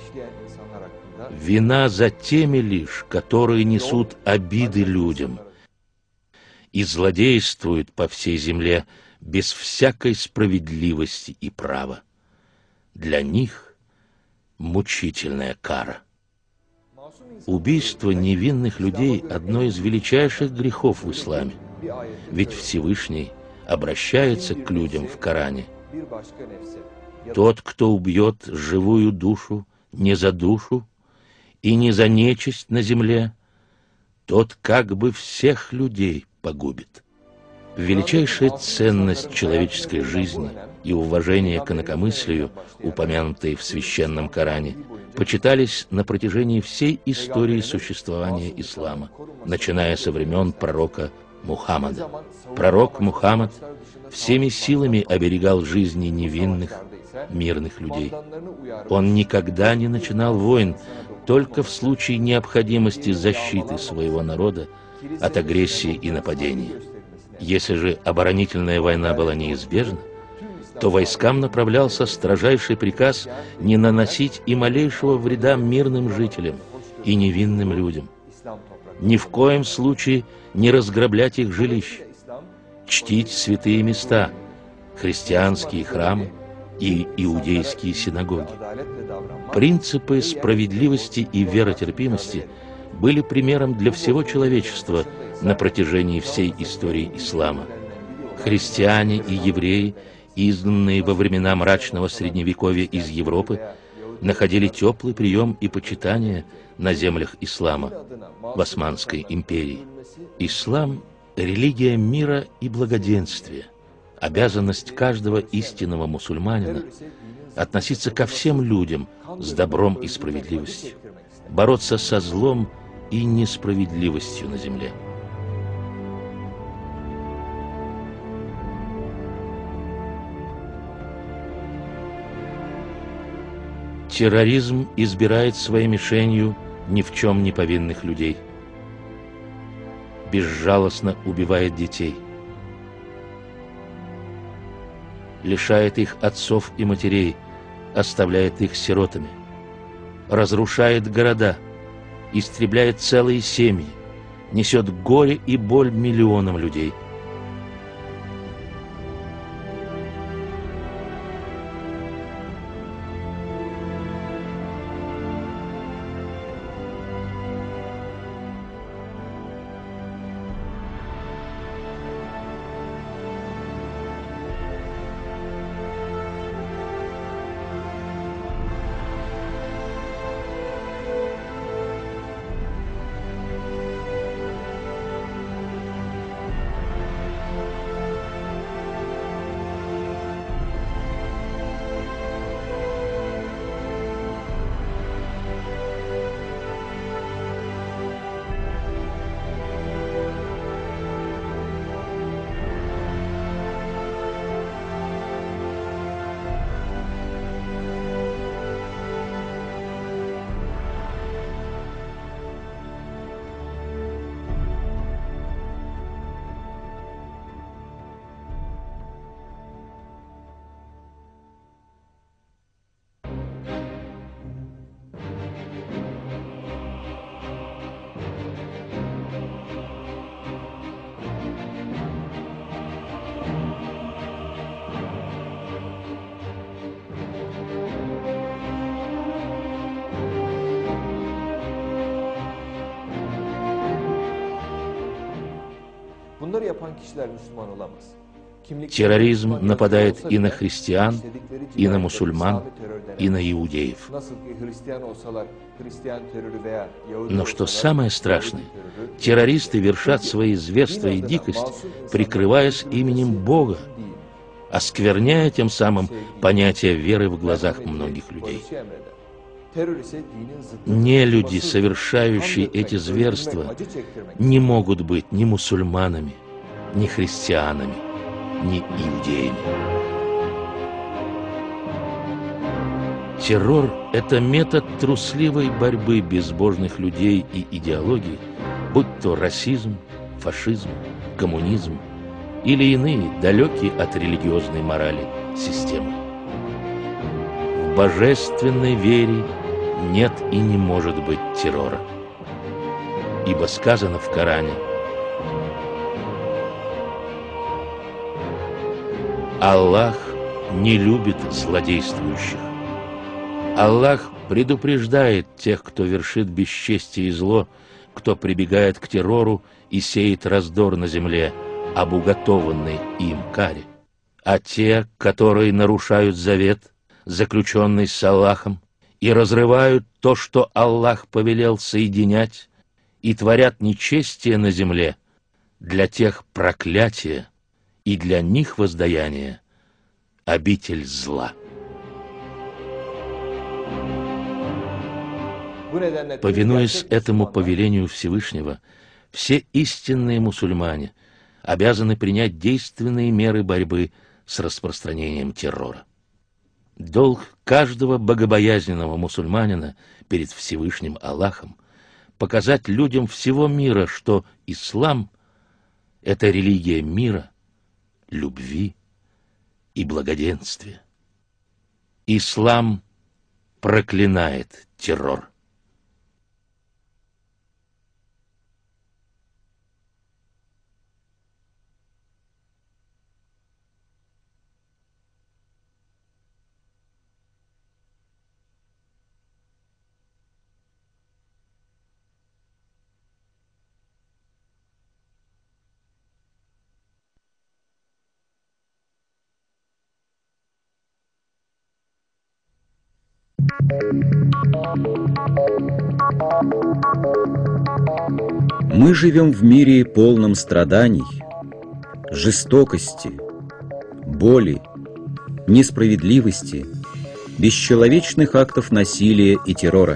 вина за теми лишь, которые несут обиды людям и злодействуют по всей земле без всякой справедливости и права. Для них мучительная кара. Убийство невинных людей – одно из величайших грехов в исламе. Ведь Всевышний обращается к людям в Коране: «Тот, кто убьет живую душу не за душу и не за нечисть на земле, тот как бы всех людей погубит». Величайшая ценность человеческой жизни и уважение к инакомыслию, упомянутые в священном Коране, почитались на протяжении всей истории существования ислама, начиная со времен пророка Мухаммада. Пророк Мухаммад всеми силами оберегал жизни невинных, мирных людей. Он никогда не начинал войн, только в случае необходимости защиты своего народа от агрессии и нападений. Если же оборонительная война была неизбежна, то войскам направлялся строжайший приказ не наносить и малейшего вреда мирным жителям и невинным людям, ни в коем случае не разграблять их жилищ, чтить святые места, христианские храмы и иудейские синагоги. Принципы справедливости и веротерпимости были примером для всего человечества на протяжении всей истории ислама. Христиане и евреи, изгнанные во времена мрачного Средневековья из Европы, находили теплый прием и почитание на землях ислама, в Османской империи. Ислам – религия мира и благоденствия. Обязанность каждого истинного мусульманина – относиться ко всем людям с добром и справедливостью, бороться со злом и несправедливостью на земле. Терроризм избирает своей мишенью ни в чем не повинных людей, безжалостно убивает детей, лишает их отцов и матерей, оставляет их сиротами, разрушает города, истребляет целые семьи, несет горе и боль миллионам людей. Терроризм нападает и на христиан, и на мусульман, и на иудеев. Но что самое страшное, террористы вершат свои зверства и дикость, прикрываясь именем Бога, оскверняя тем самым понятие веры в глазах многих людей. Нелюди, совершающие эти зверства, не могут быть ни мусульманами, ни христианами, ни иудеями. Террор – это метод трусливой борьбы безбожных людей и идеологий, будь то расизм, фашизм, коммунизм или иные, далекие от религиозной морали, системы. В божественной вере нет и не может быть террора. Ибо сказано в Коране: Аллах не любит злодействующих. Аллах предупреждает тех, кто вершит бесчестие и зло, кто прибегает к террору и сеет раздор на земле, об уготованной им каре. А те, которые нарушают завет, заключенный с Аллахом, и разрывают то, что Аллах повелел соединять, и творят нечестие на земле, для тех проклятие, и для них воздаяние — обитель зла. Повинуясь этому повелению Всевышнего, все истинные мусульмане обязаны принять действенные меры борьбы с распространением террора. Долг каждого богобоязненного мусульманина перед Всевышним Аллахом показать людям всего мира, что ислам — это религия мира, любви и благоденствия. Ислам проклинает террор. Мы живем в мире полном страданий, жестокости, боли, несправедливости, бесчеловечных актов насилия и террора.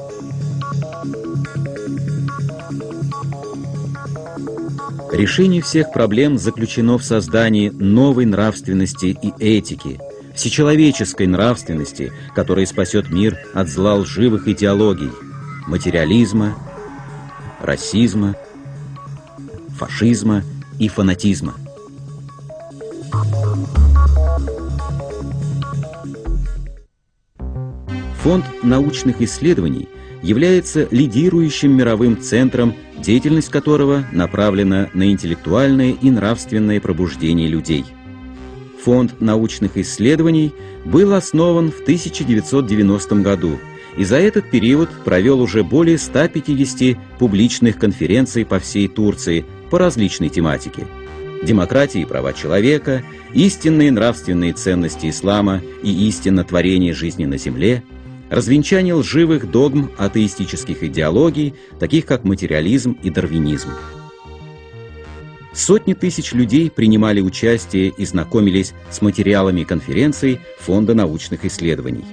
Решение всех проблем заключено в создании новой нравственности и этики, всечеловеческой нравственности, которая спасет мир от зла лживых идеологий, материализма, расизма, фашизма и фанатизма. Фонд научных исследований является лидирующим мировым центром, деятельность которого направлена на интеллектуальное и нравственное пробуждение людей. Фонд научных исследований был основан в тысяча девятьсот девяностом году и за этот период провел уже более ста пятидесяти публичных конференций по всей Турции по различной тематике: демократия и права человека, истинные нравственные ценности ислама и истинно творение жизни на земле, развенчание лживых догм атеистических идеологий, таких как материализм и дарвинизм. Сотни тысяч людей принимали участие и знакомились с материалами конференций Фонда научных исследований.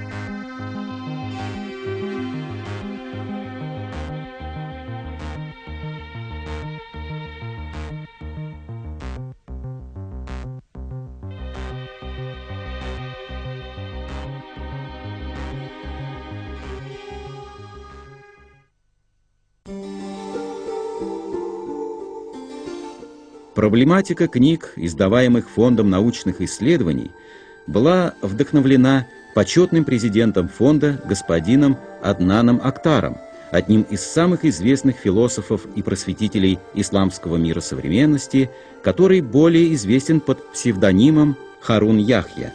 Проблематика книг, издаваемых Фондом научных исследований, была вдохновлена почетным президентом фонда господином Аднаном Актаром, одним из самых известных философов и просветителей исламского мира современности, который более известен под псевдонимом Харун Яхья.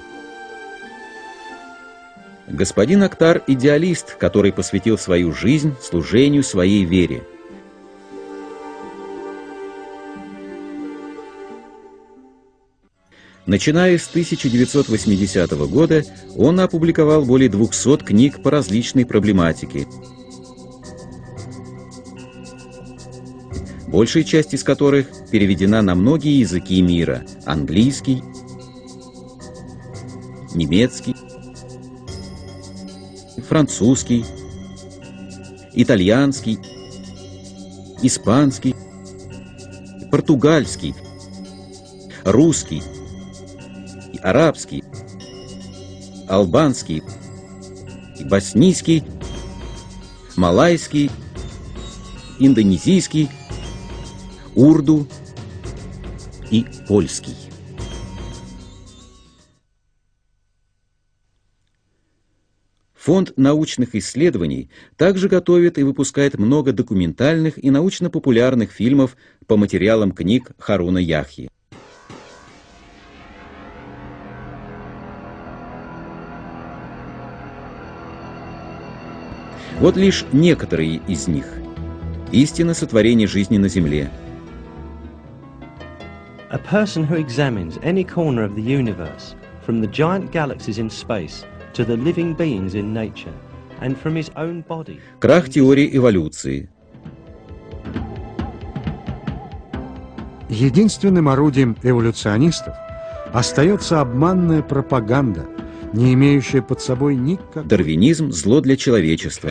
Господин Актар – идеалист, который посвятил свою жизнь служению своей вере. Начиная с тысяча девятьсот восьмидесятого года он опубликовал более двухсот книг по различной проблематике, большая часть из которых переведена на многие языки мира: английский, немецкий, французский, итальянский, испанский, португальский, русский, арабский, албанский, боснийский, малайский, индонезийский, урду и польский. Фонд научных исследований также готовит и выпускает много документальных и научно-популярных фильмов по материалам книг Харуна Яхьи. Вот лишь некоторые из них. Истина сотворения жизни на Земле. A person who examines any corner of the universe, from the giant galaxies in space to the living beings in nature, and from his own body. Крах теории эволюции. Единственным орудием эволюционистов остается обманная пропаганда, не имеющая под собой никакого... Дарвинизм – зло для человечества.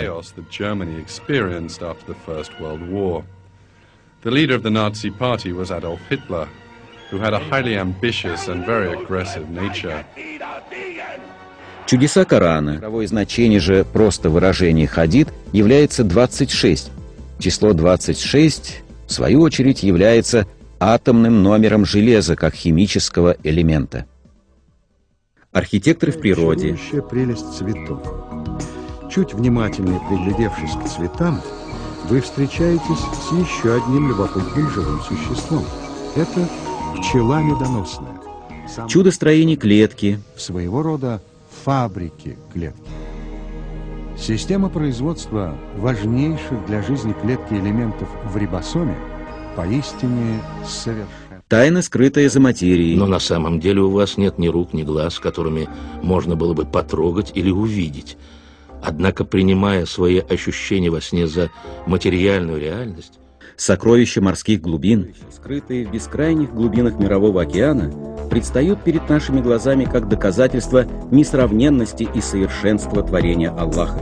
Чудеса Корана. Мировое значение же просто выражение «хадид» является двадцать шесть. Число двадцать шесть, в свою очередь, является атомным номером железа как химического элемента. Архитекторы в природе. Прелесть цветов. Чуть внимательнее приглядевшись к цветам, вы встречаетесь с еще одним любопытным живым существом. Это пчела медоносная. Сам... Чудо строения клетки. Своего рода фабрики клетки. Система производства важнейших для жизни клетки элементов в рибосоме поистине совершенна. Тайна, скрытая за материей. Но на самом деле у вас нет ни рук, ни глаз, которыми можно было бы потрогать или увидеть. Однако, принимая свои ощущения во сне за материальную реальность, сокровища морских глубин, скрытые в бескрайних глубинах Мирового океана, предстают перед нашими глазами как доказательство несравненности и совершенства творения Аллаха.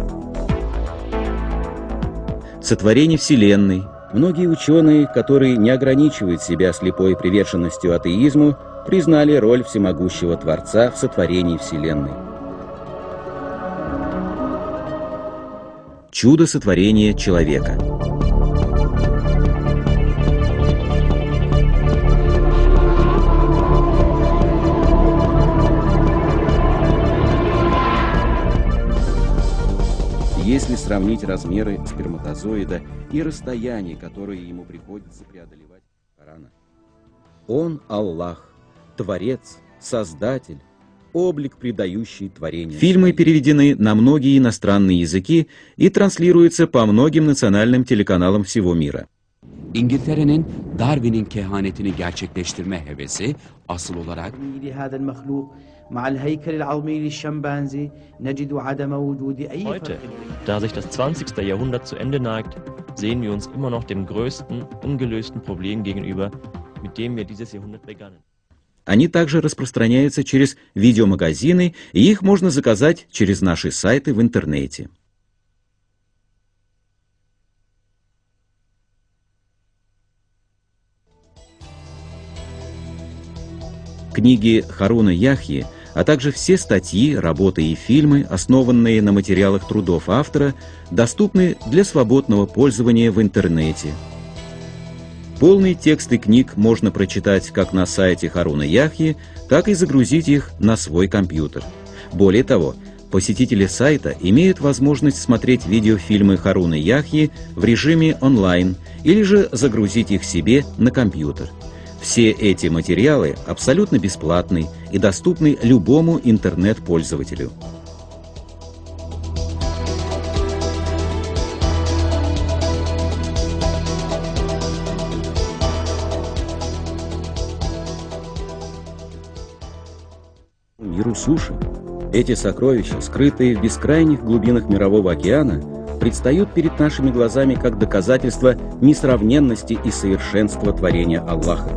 Сотворение Вселенной. Многие ученые, которые не ограничивают себя слепой приверженностью атеизму, признали роль всемогущего Творца в сотворении Вселенной. Чудо сотворения человека. Если сравнить размеры сперматозоида и расстояние, которое ему приходится преодолевать, Он Аллах, Творец, Создатель, облик, придающий творению. Фильмы переведены на многие iностранные языки и транслируются по многим национальным телеканалам всего мира. İngiltere'nin Darwin'in kehanetini gerçekleştirme hevesi asıl olarak Heute, da sich das zwanzigste Jahrhundert zu Ende neigt, sehen wir uns immer noch dem größten, ungelösten Problem gegenüber, mit dem wir dieses Jahrhundert begannen. Они также распространяются через видеомагазины, и их можно заказать через наши сайты в интернете. Книги Харуна Яхьи, а также все статьи, работы и фильмы, основанные на материалах трудов автора, доступны для свободного пользования в интернете. Полные тексты книг можно прочитать как на сайте Харуна Яхьи, так и загрузить их на свой компьютер. Более того, посетители сайта имеют возможность смотреть видеофильмы Харуна Яхьи в режиме онлайн или же загрузить их себе на компьютер. Все эти материалы абсолютно бесплатны и доступны любому интернет-пользователю. Миру суши. Эти сокровища, скрытые в бескрайних глубинах Мирового океана, предстают перед нашими глазами как доказательство несравненности и совершенства творения Аллаха.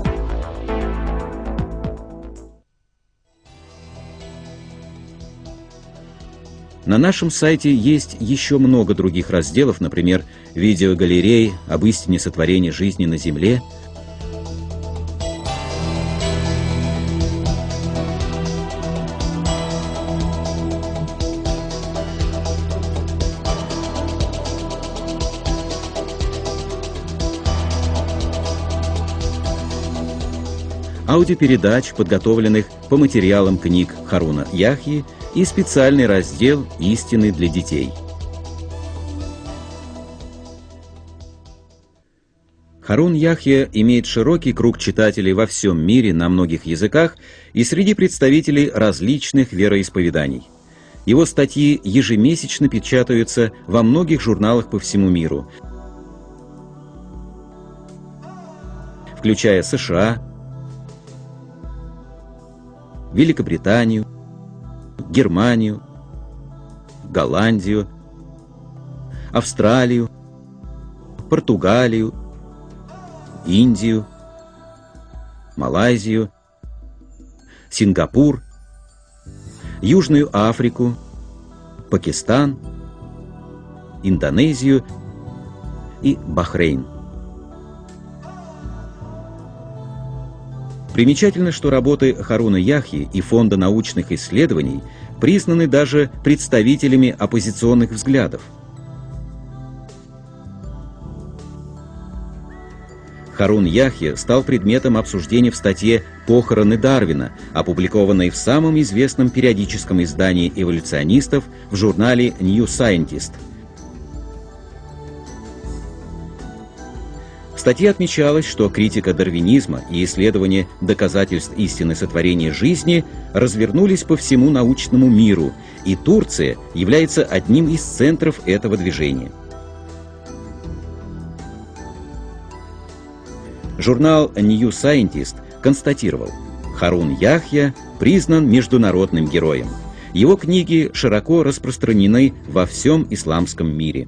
На нашем сайте есть еще много других разделов, например, видеогалереи об истине сотворения жизни на Земле, аудиопередач, подготовленных по материалам книг Харуна Яхьи, и специальный раздел «Истины для детей». Харун Яхья имеет широкий круг читателей во всем мире на многих языках и среди представителей различных вероисповеданий. Его статьи ежемесячно печатаются во многих журналах по всему миру, включая США, Великобританию, Германию, Голландию, Австралию, Португалию, Индию, Малайзию, Сингапур, Южную Африку, Пакистан, Индонезию и Бахрейн. Примечательно, что работы Харуна Яхьи и Фонда научных исследований признаны даже представителями оппозиционных взглядов. Харун Яхья стал предметом обсуждения в статье «Похороны Дарвина», опубликованной в самом известном периодическом издании эволюционистов в журнале New Scientist. В статье отмечалось, что критика дарвинизма и исследование доказательств истины сотворения жизни развернулись по всему научному миру, и Турция является одним из центров этого движения. Журнал New Scientist констатировал: Харун Яхья признан международным героем. Его книги широко распространены во всем исламском мире.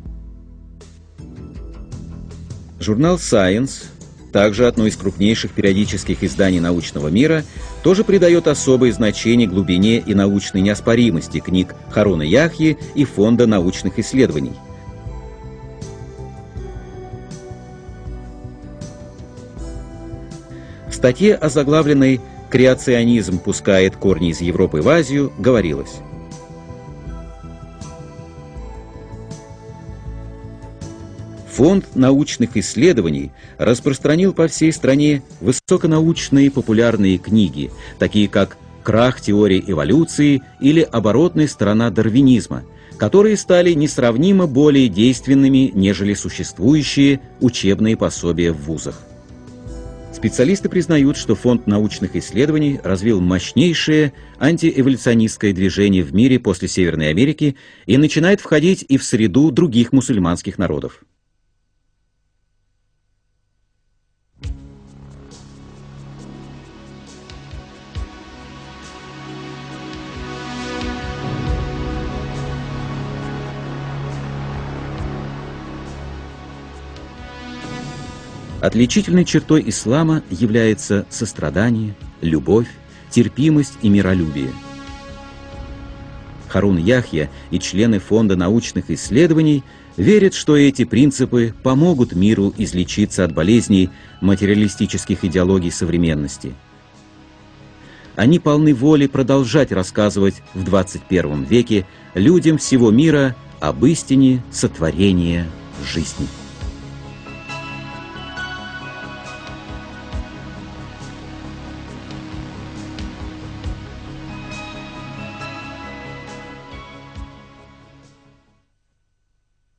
Журнал Science, также одно из крупнейших периодических изданий научного мира, тоже придает особое значение глубине и научной неоспоримости книг Харуна Яхьи и Фонда научных исследований. В статье, озаглавленной «Креационизм пускает корни из Европы в Азию», говорилось: Фонд научных исследований распространил по всей стране высоконаучные популярные книги, такие как «Крах теории эволюции» или «Оборотная сторона дарвинизма», которые стали несравнимо более действенными, нежели существующие учебные пособия в вузах. Специалисты признают, что Фонд научных исследований развил мощнейшее антиэволюционистское движение в мире после Северной Америки и начинает входить и в среду других мусульманских народов. Отличительной чертой ислама является сострадание, любовь, терпимость и миролюбие. Харун Яхья и члены Фонда научных исследований верят, что эти принципы помогут миру излечиться от болезней материалистических идеологий современности. Они полны воли продолжать рассказывать в двадцать первом веке людям всего мира об истине сотворения жизни.